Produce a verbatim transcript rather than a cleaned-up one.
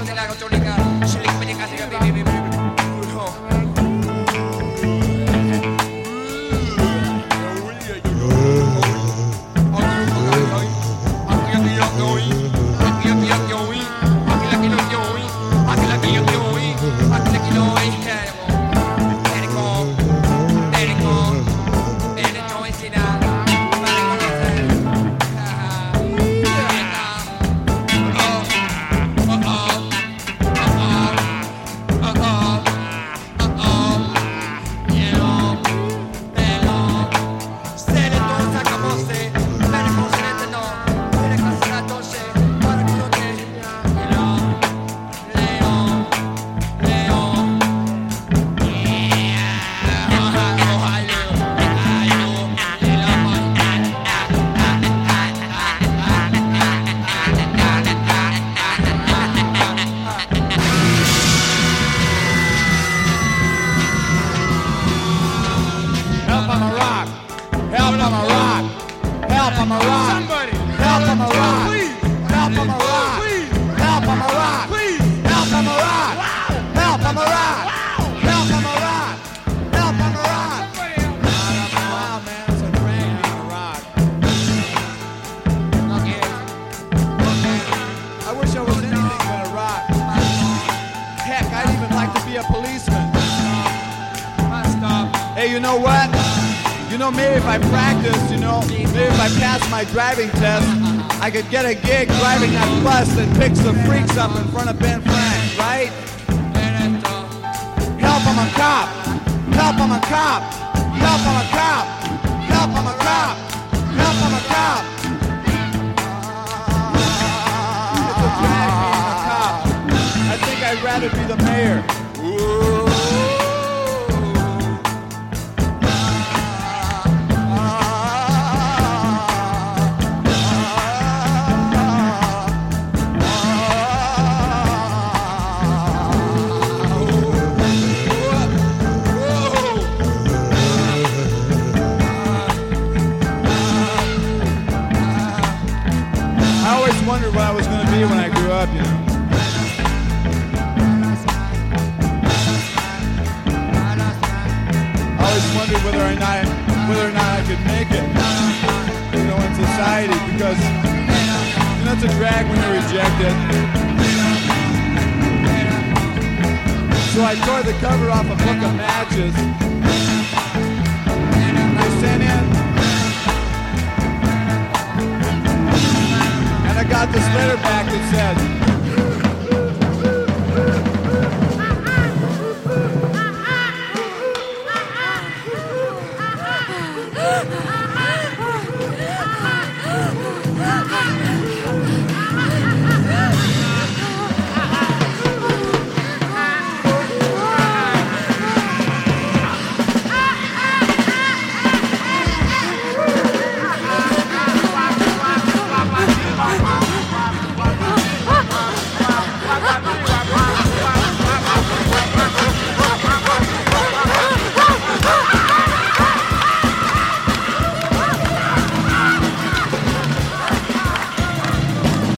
Driving test, I could get a gig driving that bus that picks the freaks up in front of Ben Frank, right? Help, I'm a cop! Help, I'm a cop! Help, I'm a cop! Help, I'm a cop! Help, I'm a cop! It's a drag being a cop. I think I'd rather be the mayor. Ooh. Wondered what I was going to be when I grew up, you know. I always wondered whether or not whether or not I could make it, you know, in society, because you know it's a drag when you're rejected. So I tore the cover off a book of matches. I sent in. I got this letter back that said,